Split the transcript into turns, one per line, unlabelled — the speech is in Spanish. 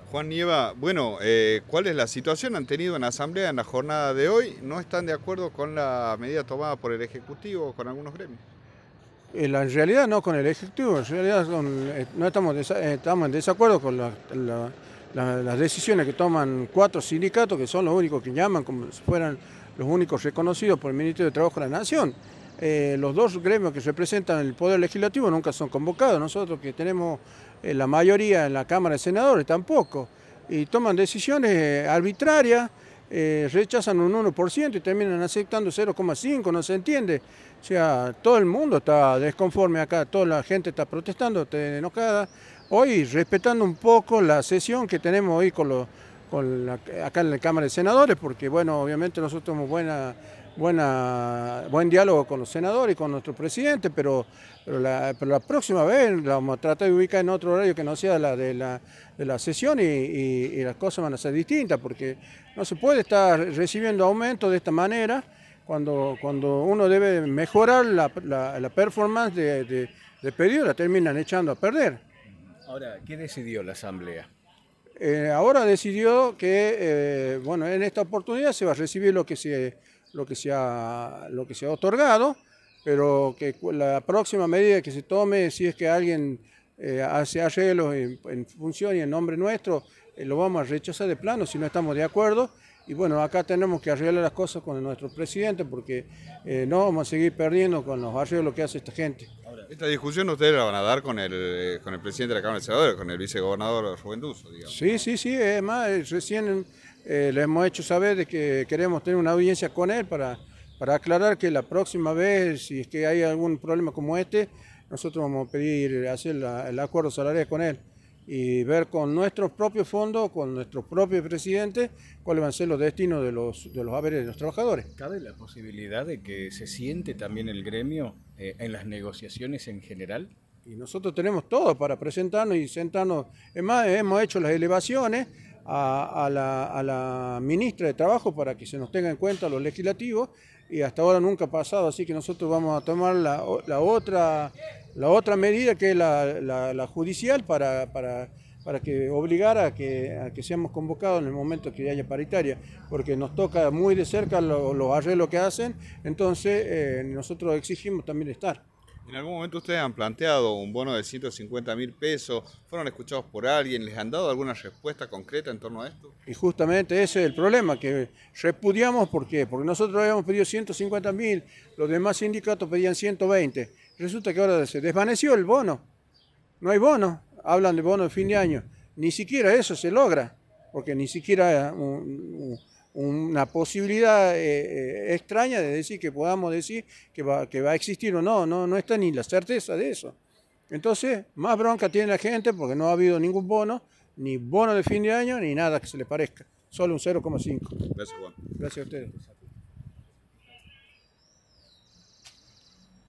Juan Nieva, bueno, ¿cuál es la situación? ¿Han tenido una asamblea en la jornada de hoy? ¿No están de acuerdo con la medida tomada por el Ejecutivo o con algunos gremios?
En realidad no con el Ejecutivo, en realidad no estamos en desacuerdo con las decisiones que toman 4 sindicatos, que son los únicos que llaman como si fueran los únicos reconocidos por el Ministerio de Trabajo de la Nación. Los dos gremios que representan el Poder Legislativo nunca son convocados, nosotros que tenemos la mayoría en la Cámara de Senadores tampoco, y toman decisiones arbitrarias, rechazan un 1% y terminan aceptando 0,5%, no se entiende. O sea, todo el mundo está desconforme acá, toda la gente está protestando, está enojada. Hoy, respetando un poco la sesión que tenemos hoy acá en la Cámara de Senadores, porque bueno, obviamente nosotros tenemos buen diálogo con los senadores y con nuestro presidente, pero la próxima vez la vamos a tratar de ubicar en otro horario que no sea la de la sesión y las cosas van a ser distintas, porque no se puede estar recibiendo aumentos de esta manera cuando uno debe mejorar la performance de pedido, la terminan echando a perder.
Ahora, ¿qué decidió la Asamblea?
Ahora decidió que, bueno, en esta oportunidad se va a recibir lo que se ha otorgado, pero que la próxima medida que se tome, si es que alguien hace arreglos en función y en nombre nuestro, lo vamos a rechazar de plano si no estamos de acuerdo. Y bueno, acá tenemos que arreglar las cosas con nuestro presidente porque no vamos a seguir perdiendo con los arreglos que hace esta gente.
Esta discusión ustedes la van a dar con el presidente de la Cámara de Senadores, con el vicegobernador Rubén Dusso, digamos.
Sí, sí, sí, es más, recién le hemos hecho saber de que queremos tener una audiencia con él para aclarar que la próxima vez, si es que hay algún problema como este, nosotros vamos a pedir hacer el acuerdo salarial con él y ver con nuestros propios fondos, con nuestro propio presidente, cuáles van a ser los destinos de los haberes de los trabajadores.
¿Cabe la posibilidad de que se siente también el gremio en las negociaciones en general?
Y nosotros tenemos todo para presentarnos y sentarnos. Es más, hemos hecho las elevaciones a la ministra de Trabajo para que se nos tenga en cuenta los legislativos y hasta ahora nunca ha pasado, así que nosotros vamos a tomar la otra medida que es la judicial para que obligar a que seamos convocados en el momento que haya paritaria, porque nos toca muy de cerca los arreglos que hacen, entonces nosotros exigimos también estar.
En algún momento ustedes han planteado un bono de 150.000 pesos, ¿fueron escuchados por alguien? ¿Les han dado alguna respuesta concreta en torno a esto?
Y justamente ese es el problema, que repudiamos, ¿por qué? Porque nosotros habíamos pedido 150.000, los demás sindicatos pedían 120. Resulta que ahora se desvaneció el bono, no hay bono, hablan de bono de fin de año, ni siquiera eso se logra, porque ni siquiera una posibilidad extraña de decir que podamos decir que va a existir o no está ni la certeza de eso. Entonces, más bronca tiene la gente porque no ha habido ningún bono, ni bono de fin de año, ni nada que se le parezca, solo un 0,5.
Gracias, Juan.
Gracias a ustedes.